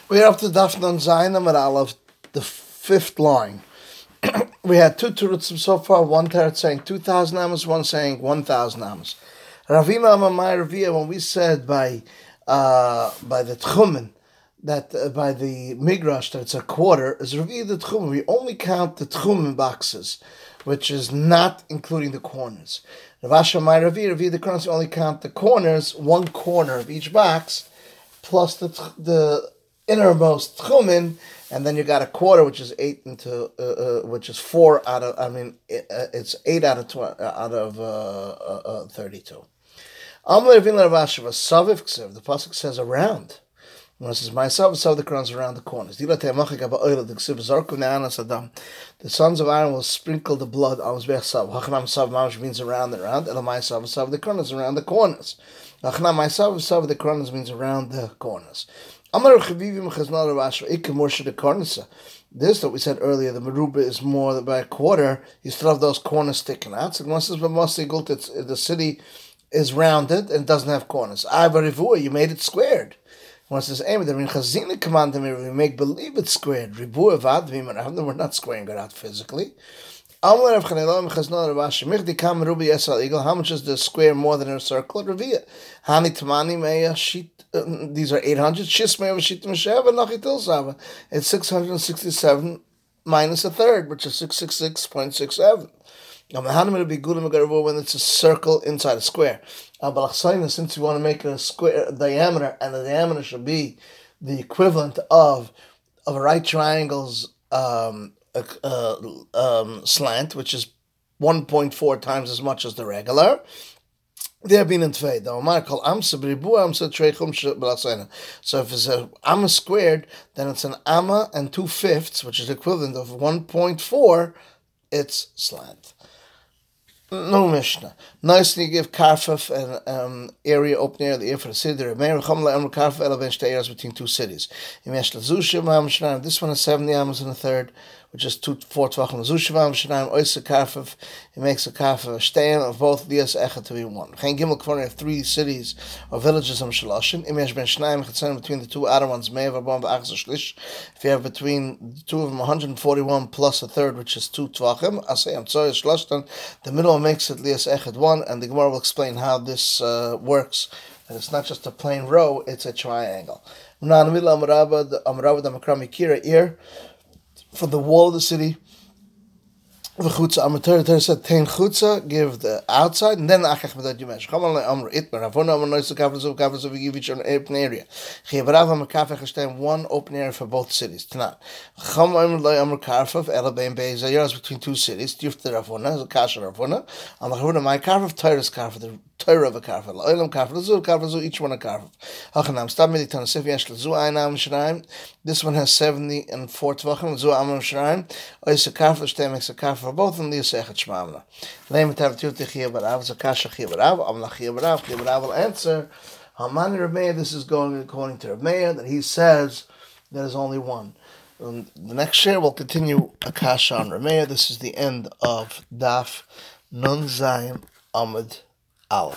We're up to Daf Nun Zayin Amud Aleph, the fifth line. We had two terutzim so far, one teretz saying 2,000 amos, one saying 1,000 amos. Ravina Amamai Ravia, when we said by the Tchumen, that by the Migrash, that it's a quarter, is Ravia the Tchumen. We only count the Tchumen boxes, which is not including the corners. Ravasha Mai Ravia the corners, we only count the corners, one corner of each box, plus the innermost tchumen, and then you got a quarter, which is which is 4 out of. I mean, it's 8 out of 32. The pasuk says around. When it says myself, so the crowns around the corners. The sons of Aaron will sprinkle the blood on Mizbeach Sav. Hachanam Sav Mamash means around and around. And myself, Sav the corners around the corners. Hachanam myself, Sav the corners means around the corners. This that we said earlier, the meruba is more than by a quarter. You still have those corners sticking out. So the city is rounded and doesn't have corners. You made it squared. When it says we make believe it's squared. We're not squaring it out physically. How much is the square more than a circle? These are 800. It's 667 minus a third, which is 666.67. When it's a circle inside a square. Since you want to make it a square diameter, and the diameter should be the equivalent of a right triangle's slant, which is 1.4 times as much as the regular. They have been in Tvei. So if it's an amma squared, then it's an amma and 2/5, which is equivalent of 1.4. It's slant. No Mishnah. Nicely give Karfaf an area open air, the air for the city. Karfaf between two cities. This one is 70 amos and a third, which is 4 tvachim. Zushavam Shanaim Oysa Karfaf. He makes a Karfaf a stand of both Lias Echad to be one. Chen Gimel Kvarni have 3 cities or villages of Shaloshin. Imesh Ben Shnaim Chetzanim between the two outer ones. Me'av Abam V'Achza Shlish. If you have between the two of them 141 plus a third, which is 2 tvachim. Asay Amtzoy Shloshtan. The middle makes it Lias Echad 1, and the Gemara will explain how this works. And it's not just a plain row; it's a triangle. For the wall of the city, the chutza amateur said tein chutza, give the outside, and then achach medat yumesh. Chamal le'amr itmer avona amr nois lekavos we give each an open area. Chiyavarav amr kafach hashtayim, one open area for both cities. Tanan. Chamal le'amr karfaf ela bein beizayos between two cities. Tifter avona is a kasher avona. Amr chavuna my karfaf Torah's karfaf the Torah of a karfaf. La'olam karfaf each one a karfaf. Hachanam stam meditan sef yesh lezu einam shnaim. This one has 70 and 4 tvachim. Zu amr shnaim. Ois a karfaf shtei makes a karfaf. Both in the Yisechet Shmamna. Name it have two Chiyah Barav, Zakasha Chiyah Barav, Amla Chiyah Barav will answer, Hamani Rav Meir, this is going according to Rav Meir, that he says there's only one. The next year we'll continue Akasha on Rav Meir. This is the end of Daf Nun Zayin Amud Aleph.